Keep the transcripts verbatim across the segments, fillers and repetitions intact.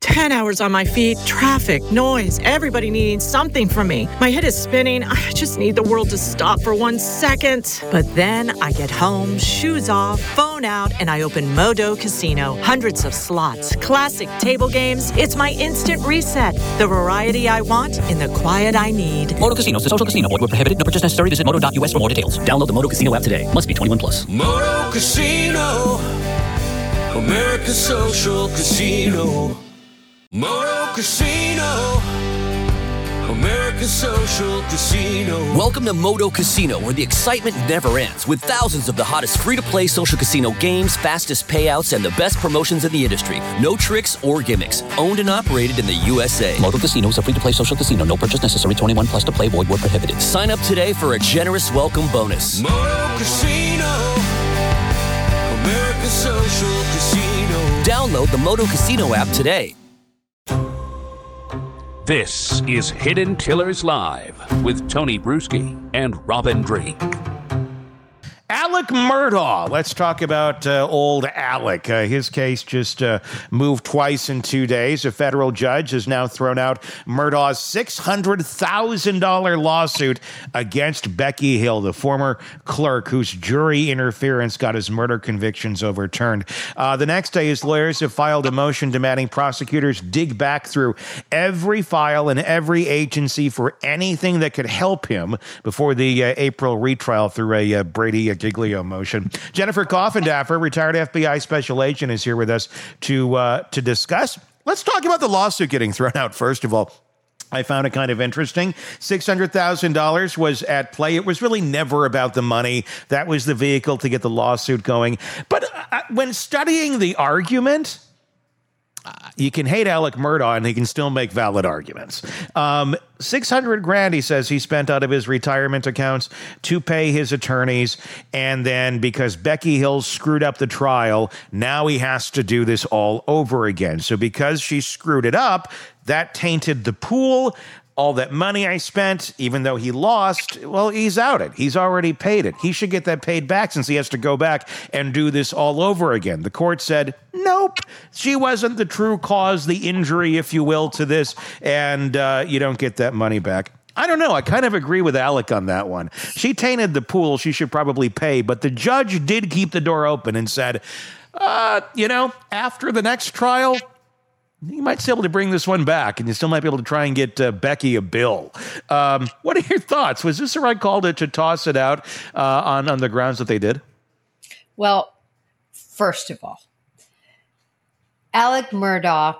ten hours on my feet, traffic, noise, everybody needing something from me. My head is spinning. I just need the world to stop for one second. But then I get home, shoes off, phone out, and I open Modo Casino. Hundreds of slots, classic table games. It's my instant reset. The variety I want in the quiet I need. Modo Casino is a social casino. Void where prohibited. No purchase necessary. Visit modo dot u s for more details. Download the Modo Casino app today. Must be twenty-one plus. Modo Casino, America's social casino. Modo Casino, America's social casino. Welcome to Modo Casino, where the excitement never ends, with thousands of the hottest free-to-play social casino games, fastest payouts, and the best promotions in the industry. No tricks or gimmicks. Owned and operated in the U S A. Modo Casino is a free-to-play social casino. No purchase necessary. twenty-one plus to play. Void where prohibited. Sign up today for a generous welcome bonus. Modo Casino, America's social casino. Download the Modo Casino app today. This is Hidden Killers Live with Tony Bruschi and Robin Drake. Alec Murdaugh. Let's talk about uh, old Alec. Uh, his case just uh, moved twice in two days. A federal judge has now thrown out Murdaugh's six hundred thousand dollars lawsuit against Becky Hill, the former clerk whose jury interference got his murder convictions overturned. Uh, the next day, his lawyers have filed a motion demanding prosecutors dig back through every file and every agency for anything that could help him before the uh, April retrial through a uh, Brady a Giglio motion. Jennifer Coffindaffer, retired F B I special agent, is here with us to uh, to discuss. Let's talk about the lawsuit getting thrown out, first of all. I found it kind of interesting. six hundred thousand dollars was at play. It was really never about the money. That was the vehicle to get the lawsuit going. But uh, when studying the argument, Uh, you can hate Alec Murdaugh and he can still make valid arguments. Um, six hundred grand, he says he spent out of his retirement accounts to pay his attorneys. And then because Becky Hill screwed up the trial, now he has to do this all over again. So because she screwed it up, that tainted the pool. All that money I spent, even though he lost, well, he's outed. He's already paid it. He should get that paid back since he has to go back and do this all over again. The court said, nope, she wasn't the true cause, the injury, if you will, to this, and uh, you don't get that money back. I don't know. I kind of agree with Alec on that one. She tainted the pool. She should probably pay, but the judge did keep the door open and said, uh, you know, after the next trial, you might still be able to bring this one back, and you still might be able to try and get uh, Becky a bill. Um, what are your thoughts? Was this the right call to, to toss it out uh, on, on the grounds that they did? Well, first of all, Alec Murdaugh,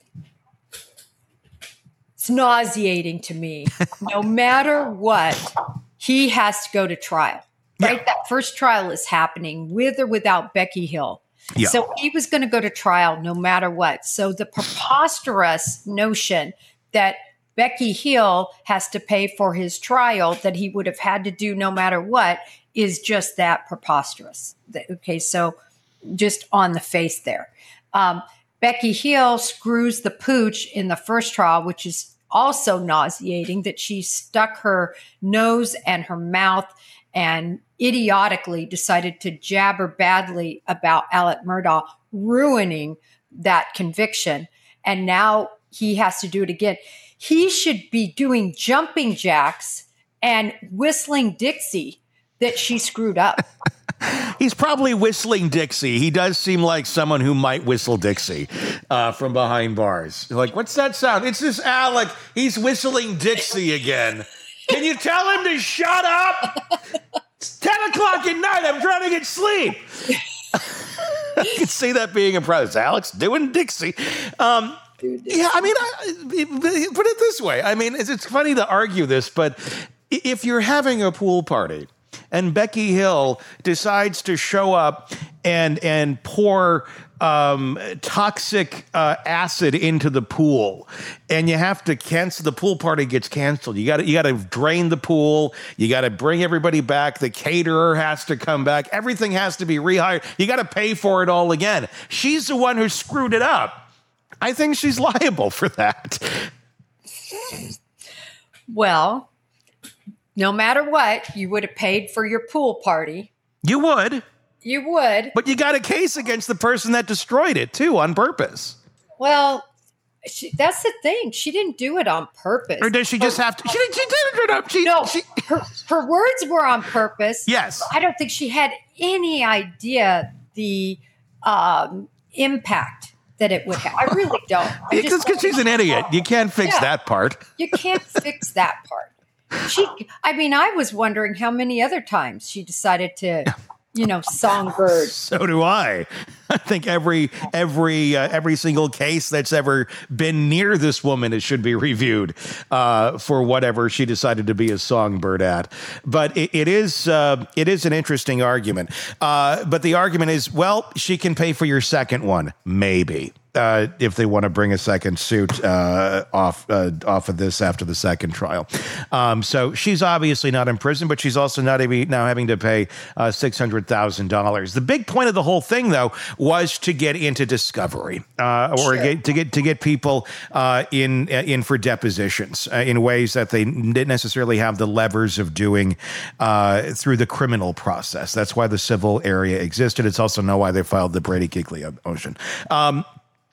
it's nauseating to me. No matter what, he has to go to trial, right? Yeah. That first trial is happening with or without Becky Hill. Yeah. So he was going to go to trial no matter what. So the preposterous notion that Becky Hill has to pay for his trial that he would have had to do no matter what is just that preposterous. Okay, so just on the face there. Um, Becky Hill screws the pooch in the first trial, which is also nauseating, that she stuck her nose and her mouth and idiotically decided to jabber badly about Alec Murdaugh, ruining that conviction. And now he has to do it again. He should be doing jumping jacks and whistling Dixie that she screwed up. He's probably whistling Dixie. He does seem like someone who might whistle Dixie uh, from behind bars. Like, what's that sound? It's this Alec. He's whistling Dixie again. Can you tell him to shut up? It's ten o'clock at night. I'm trying to get sleep. I can see that being a problem. Alex doing Dixie. Um, yeah, I mean, I, put it this way. I mean, it's, it's funny to argue this, but if you're having a pool party and Becky Hill decides to show up and and pour um, toxic uh, acid into the pool, and you have to cancel, the pool party gets canceled. You got to you got to drain the pool. You got to bring everybody back. The caterer has to come back. Everything has to be rehired. You got to pay for it all again. She's the one who screwed it up. I think she's liable for that. Well, no matter what, you would have paid for your pool party. You would. You would. But you got a case against the person that destroyed it, too, on purpose. Well, she, that's the thing. She didn't do it on purpose. Or does she just have to? She, she did it. She, no, she, her, her words were on purpose. Yes. I don't think she had any idea the um, impact that it would have. I really don't. Because she's an idiot. You can't fix yeah, that part. You can't fix that part. She, I mean, I was wondering how many other times she decided to, you know, songbird. So do I. I think every every uh, every single case that's ever been near this woman, it should be reviewed uh, for whatever she decided to be a songbird at. But it, it is uh, it is an interesting argument. Uh, but the argument is, well, she can pay for your second one, maybe. Uh, if they want to bring a second suit uh, off uh, off of this after the second trial. Um, so she's obviously not in prison, but she's also not even now having to pay uh, six hundred thousand dollars. The big point of the whole thing, though, was to get into discovery uh, or Sure. get, to get to get people uh, in in for depositions uh, in ways that they didn't necessarily have the levers of doing uh, through the criminal process. That's why the civil area existed. It's also know why they filed the Brady Giglio motion. Um,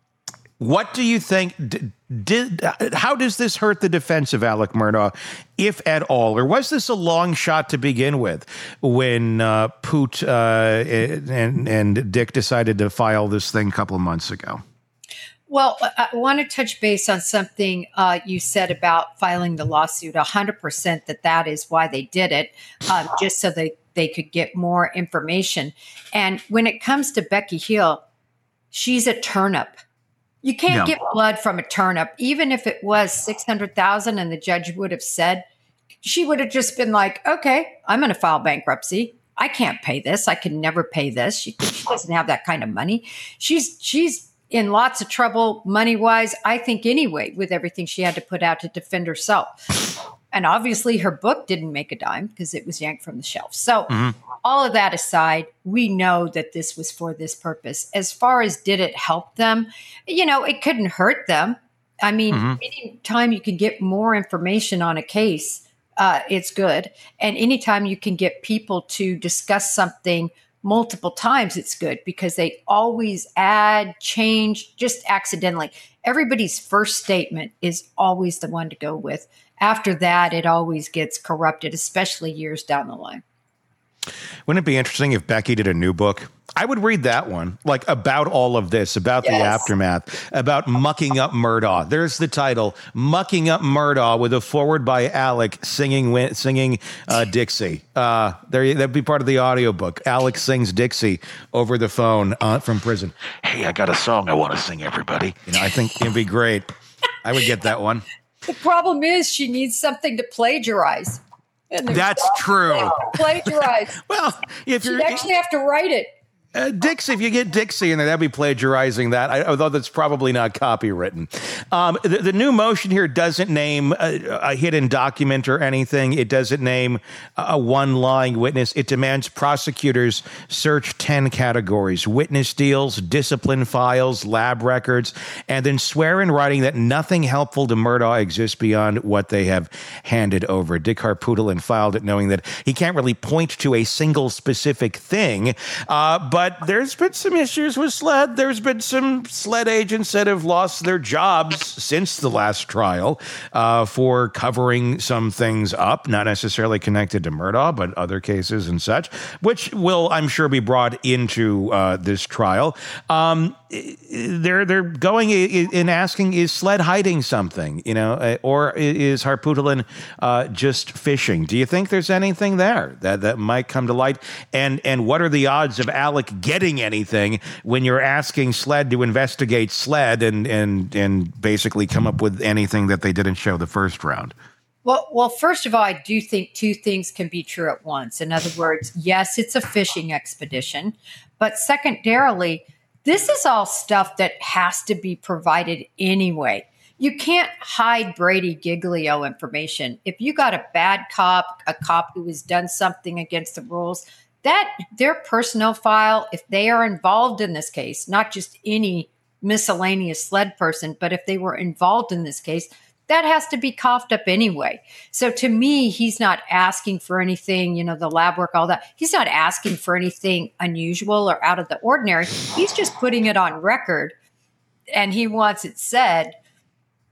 What do you think? Did, did how does this hurt the defense of Alec Murdaugh, if at all, or was this a long shot to begin with when uh, Poot uh, and and Dick decided to file this thing a couple of months ago? Well, I want to touch base on something uh, you said about filing the lawsuit. A hundred percent that that is why they did it, um, just so they they could get more information. And when it comes to Becky Hill, she's a turnip. You can't No. get blood from a turnip, even if it was six hundred thousand and the judge would have said, she would have just been like, okay, I'm going to file bankruptcy. I can't pay this. I can never pay this. She, she doesn't have that kind of money. She's, she's in lots of trouble money wise, I think anyway, with everything she had to put out to defend herself. And obviously her book didn't make a dime because it was yanked from the shelf. So mm-hmm. all of that aside, we know that this was for this purpose. As far as did it help them, you know, it couldn't hurt them. I mean, mm-hmm. anytime you can get more information on a case, uh, it's good. And anytime you can get people to discuss something multiple times, it's good because they always add, change, just accidentally. Everybody's first statement is always the one to go with. After that, it always gets corrupted, especially years down the line. Wouldn't it be interesting if Becky did a new book? I would read that one, like about all of this, about yes. the aftermath, about mucking up Murdaugh. There's the title, Mucking Up Murdaugh, with a foreword by Alec singing singing uh, Dixie. Uh, there, that'd be part of the audiobook. Alec sings Dixie over the phone uh, from prison. Hey, I got a song I want to sing, everybody. You know, I think it'd be great. I would get that one. The problem is she needs something to plagiarize. That's true. Plagiarize. Well, if She'd you're actually have to write it. Uh, Dixie, if you get Dixie in there, that'd be plagiarizing that, I, although that's probably not copywritten. Um, the, the new motion here doesn't name a, a hidden document or anything. It doesn't name a one lying witness. It demands prosecutors search ten categories: witness deals, discipline files, lab records, and then swear in writing that nothing helpful to Murdaugh exists beyond what they have handed over. Dick Harpootlian filed it knowing that he can't really point to a single specific thing, uh, but But there's been some issues with SLED. There's been some SLED agents that have lost their jobs since the last trial uh, for covering some things up, not necessarily connected to Murdaugh, but other cases and such, which will, I'm sure, be brought into uh, this trial. Um, they're they're going in asking, is SLED hiding something, you know, or is Harpootlian uh, just fishing? Do you think there's anything there that, that might come to light? And and what are the odds of Alec getting anything when you're asking SLED to investigate SLED and and and basically come up with anything that they didn't show the first round? Well, well, first of all, I do think two things can be true at once. In other words, yes, it's a fishing expedition, but secondarily, this is all stuff that has to be provided anyway. You can't hide Brady Giglio information. If you got a bad cop, a cop who has done something against the rules, that their personnel file, if they are involved in this case, not just any miscellaneous SLED person, but if they were involved in this case, that has to be coughed up anyway. So to me, he's not asking for anything, you know, the lab work, all that. He's not asking for anything unusual or out of the ordinary. He's just putting it on record, and he wants it said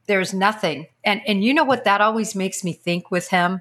there's nothing. And and you know what that always makes me think with him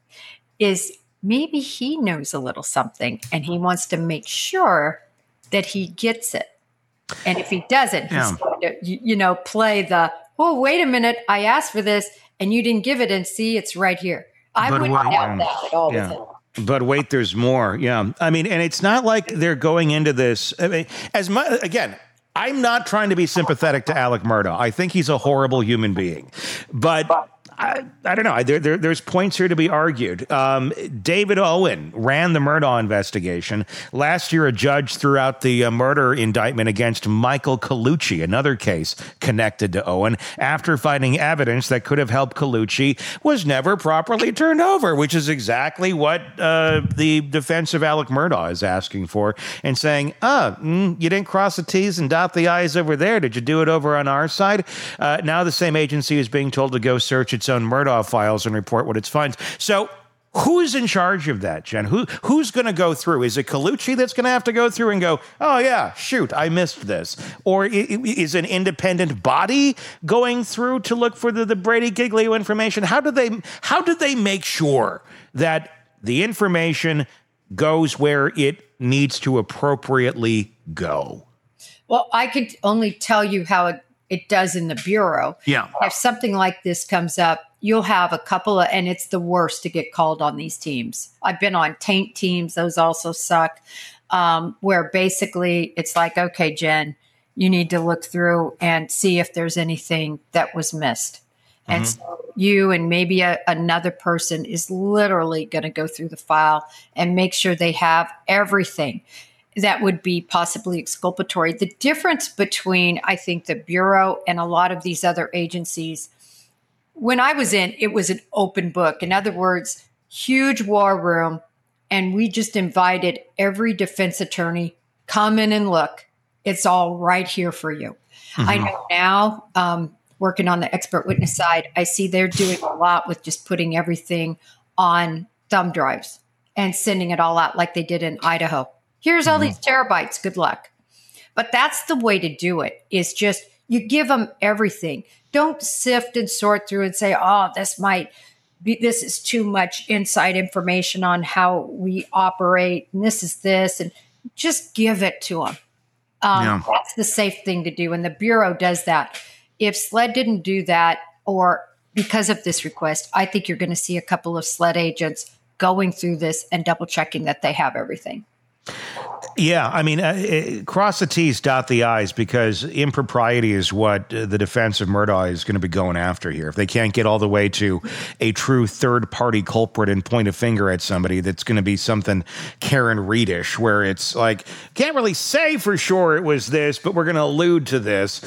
is maybe he knows a little something and he wants to make sure that he gets it. And if he doesn't, he's Yeah. going to, you, you know, play the, oh, wait a minute, I asked for this and you didn't give it, and see, it's right here. I But wouldn't wait, doubt um, that at all yeah. with him. But wait, there's more. Yeah. I mean, and it's not like they're going into this. I mean, as much, again, I'm not trying to be sympathetic to Alec Murdaugh. I think he's a horrible human being. But I, I don't know. There, there, there's points here to be argued. Um, David Owen ran the Murdaugh investigation. Last year, a judge threw out the uh, murder indictment against Michael Colucci, another case connected to Owen, after finding evidence that could have helped Colucci was never properly turned over, which is exactly what uh, the defense of Alec Murdaugh is asking for, and saying, ah, mm, you didn't cross the T's and dot the I's over there. Did you do it over on our side? Uh, now the same agency is being told to go search its own Murdaugh files and report what it finds. So who's in charge of that, Jen? Who Who's going to go through? Is it Colucci that's going to have to go through and go, oh, yeah, shoot, I missed this? Or is an independent body going through to look for the, the Brady Giglio information? How do they How do they make sure that the information goes where it needs to appropriately go? Well, I could only tell you how it, it does in the Bureau. Yeah. If something like this comes up, you'll have a couple of, and it's the worst to get called on these teams. I've been on taint teams. Those also suck, um, where basically it's like, okay, Jen, you need to look through and see if there's anything that was missed. Mm-hmm. And so you and maybe a, another person is literally going to go through the file and make sure they have everything that would be possibly exculpatory. The difference between, I think, the Bureau and a lot of these other agencies, when I was in, it was an open book. In other words, huge war room, and we just invited every defense attorney, come in and look. It's all right here for you. Mm-hmm. I know now, um, working on the expert witness side, I see they're doing a lot with just putting everything on thumb drives and sending it all out like they did in Idaho. Here's all mm-hmm. these terabytes. Good luck. But that's the way to do it, is just you give them everything. Don't sift and sort through and say, oh, this might be, this is too much inside information on how we operate. And this is this. And just give it to them. Um, yeah. That's the safe thing to do. And the Bureau does that. If SLED didn't do that, or because of this request, I think you're going to see a couple of SLED agents going through this and double checking that they have everything. Yeah, I mean, uh, it, cross the T's, dot the I's, because impropriety is what uh, the defense of Murdaugh is going to be going after here. If they can't get all the way to a true third-party culprit and point a finger at somebody, that's going to be something Karen Reedish, where it's like, can't really say for sure it was this, but we're going to allude to this.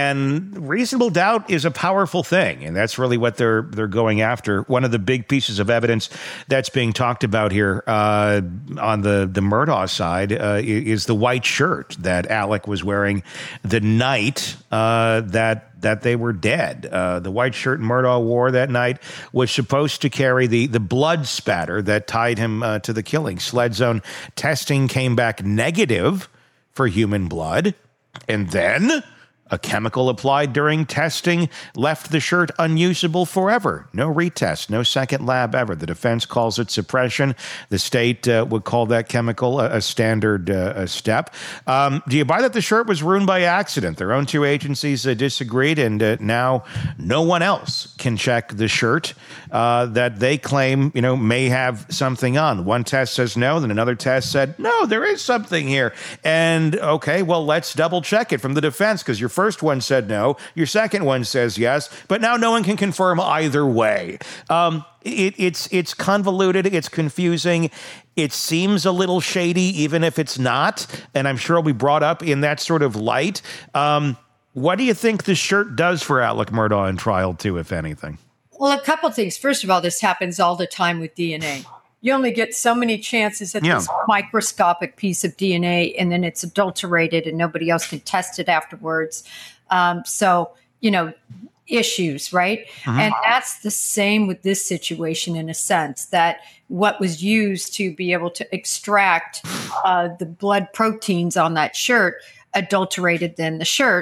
And reasonable doubt is a powerful thing, and that's really what they're they're going after. One of the big pieces of evidence that's being talked about here uh, on the, the Murdaugh side uh, is the white shirt that Alec was wearing the night uh, that that they were dead. Uh, the white shirt Murdaugh wore that night was supposed to carry the, the blood spatter that tied him uh, to the killing. SLED Zone testing came back negative for human blood, and then a chemical applied during testing left the shirt unusable forever. No retest, no second lab ever. The defense calls it suppression. The state uh, would call that chemical a, a standard uh, a step. Um, do you buy that the shirt was ruined by accident? Their own two agencies uh, disagreed, and uh, now no one else can check the shirt uh, that they claim, you know, may have something on. One test says no, then another test said, no, there is something here. And okay, well, let's double check it from the defense, because your first one said no, your second one says yes, but now no one can confirm either way. Um, it, it's it's convoluted, it's confusing, it seems a little shady, even if it's not, and I'm sure it'll be brought up in that sort of light. Um, what do you think the shirt does for Alec Murdaugh in trial two, if anything? Well, a couple things. First of all, this happens all the time with D N A. You only get so many chances at yeah. this microscopic piece of D N A, and then it's adulterated and nobody else can test it afterwards. Um, so, you know, issues, right? Mm-hmm. And that's the same with this situation in a sense, that what was used to be able to extract uh, the blood proteins on that shirt adulterated then the shirt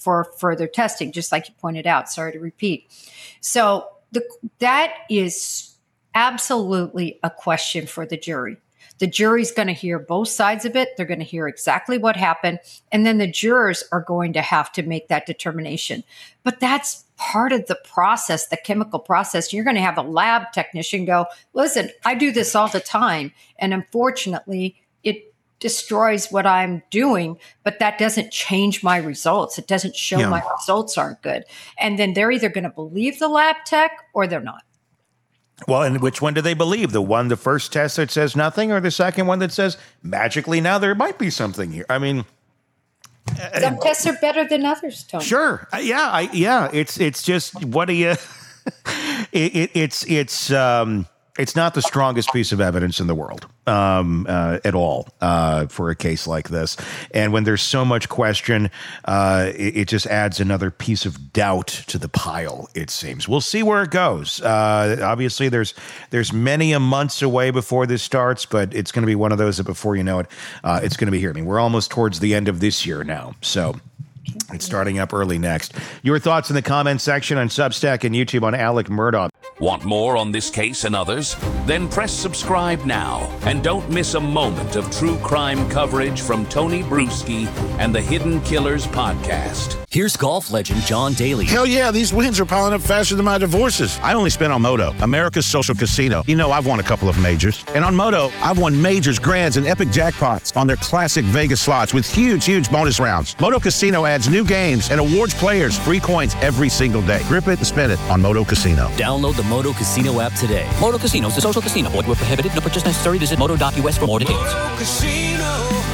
for further testing, just like you pointed out. Sorry to repeat. So the, that is absolutely a question for the jury. The jury's going to hear both sides of it. They're going to hear exactly what happened. And then the jurors are going to have to make that determination. But that's part of the process, the chemical process. You're going to have a lab technician go, listen, I do this all the time. And unfortunately, it destroys what I'm doing, but that doesn't change my results. It doesn't show yeah. my results aren't good. And then they're either going to believe the lab tech or they're not. Well, and which one do they believe? The one, the first test that says nothing, or the second one that says magically now there might be something here? I mean, some uh, tests are better than others, Tony. Sure, uh, yeah, I, yeah. It's it's just what do you? it, it, it's it's um, it's not the strongest piece of evidence in the world um, uh, at all uh, for a case like this. And when there's so much question, uh, it, it just adds another piece of doubt to the pile, it seems. We'll see where it goes. Uh, obviously, there's there's many a months away before this starts, but it's going to be one of those that before you know it, uh, it's going to be here. I mean, we're almost towards the end of this year now, so it's starting up early next. Your thoughts in the comment section on Substack and YouTube on Alec Murdaugh. Want more on this case and others? Then press subscribe now and don't miss a moment of true crime coverage from Tony Bruschi and the Hidden Killers podcast. Here's golf legend John Daly. Hell yeah, these wins are piling up faster than my divorces. I only spent on Moto, America's social casino. You know, I've won a couple of majors. And on Moto, I've won majors, grands, and epic jackpots on their classic Vegas slots with huge, huge bonus rounds. Moto Casino adds new games and awards players free coins every single day. Grip it and spin it on Moto Casino. Download the Moto Casino app today. Moto Casino is a social casino. Void where prohibited. No purchase necessary. Visit moto dot U S for more details. Moto Casino,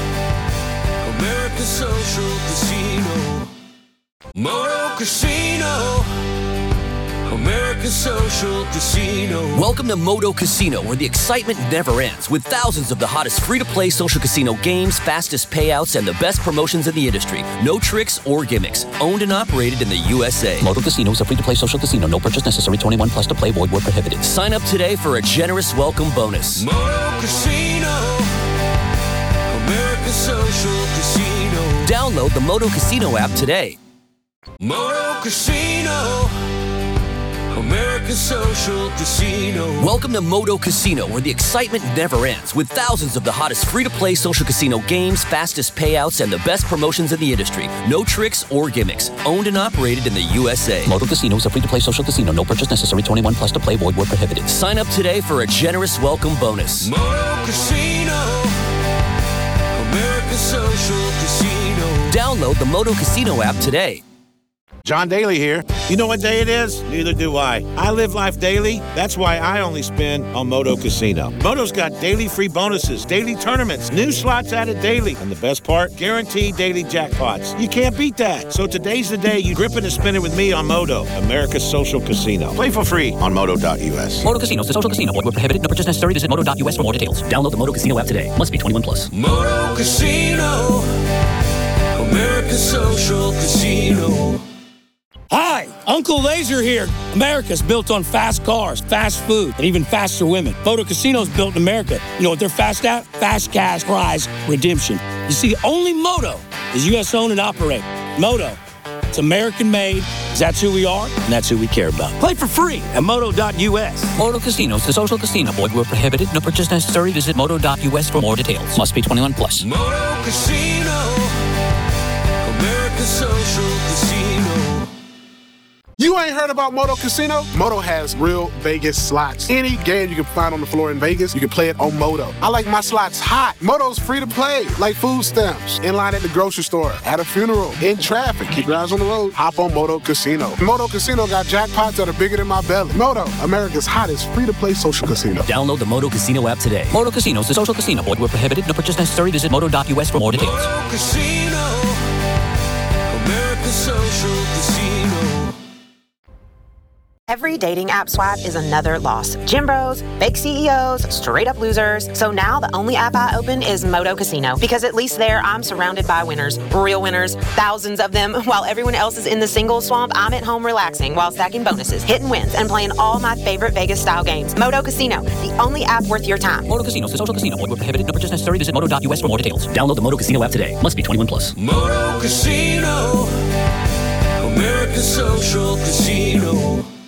America's social casino. Moto Casino, America's social casino. Welcome to Moto Casino, where the excitement never ends, with thousands of the hottest free-to-play social casino games, fastest payouts, and the best promotions in the industry. No tricks or gimmicks. Owned and operated in the U S A. Moto Casino is a free-to-play social casino. No purchase necessary. twenty-one plus to play. Void where prohibited. Sign up today for a generous welcome bonus. Moto Casino, America's social casino. Download the Moto Casino app today. Moto Casino, America's social casino. Welcome to Moto Casino, where the excitement never ends, with thousands of the hottest free-to-play social casino games, fastest payouts, and the best promotions in the industry. No tricks or gimmicks. Owned and operated in the U S A. Moto Casino is a free-to-play social casino. No purchase necessary. twenty-one plus to play. Void where prohibited. Sign up today for a generous welcome bonus. Moto Casino, America's social casino. Download the Moto Casino app today. John Daly here. You know what day it is? Neither do I. I live life daily. That's why I only spend on Moto Casino. Moto's got daily free bonuses, daily tournaments, new slots added daily, and the best part, guaranteed daily jackpots. You can't beat that. So today's the day you grip it and spin it with me on Moto, America's social casino. Play for free on moto dot U S. Moto Casino is a social casino. Void where prohibited. No purchase necessary. Visit moto dot U S for more details. Download the Moto Casino app today. Must be twenty-one plus. Moto Casino, America's social casino. Hi, Uncle Laser here. America's built on fast cars, fast food, and even faster women. Moto Casino's built in America. You know what they're fast at? Fast cash prize redemption. You see, only Moto is U S owned and operated. Moto, it's American made. That's who we are, and that's who we care about. Play for free at moto dot U S. Moto Casino is a social casino. Void where prohibited. No purchase necessary. Visit moto dot U S for more details. Must be twenty-one plus. Moto Casino, America's social casino. You ain't heard about Moto Casino? Moto has real Vegas slots. Any game you can find on the floor in Vegas, you can play it on Moto. I like my slots hot. Moto's free to play, like food stamps. In line at the grocery store, at a funeral, in traffic. Keep your eyes on the road. Hop on Moto Casino. Moto Casino got jackpots that are bigger than my belly. Moto, America's hottest free-to-play social casino. Download the Moto Casino app today. Moto Casino is a social casino. Void where prohibited. No purchase necessary. Visit moto dot U S for more details. Moto Casino, America's social casino. Every dating app swipe is another loss. Gym bros, fake C E Os, straight up losers. So now the only app I open is Moto Casino, because at least there I'm surrounded by winners, real winners, thousands of them. While everyone else is in the single swamp, I'm at home relaxing while stacking bonuses, hitting wins, and playing all my favorite Vegas style games. Moto Casino, the only app worth your time. Moto Casino is a social casino. Void where prohibited. No purchase necessary. Visit moto dot U S for more details. Download the Moto Casino app today. Must be twenty-one plus. Moto Casino, American Social Casino.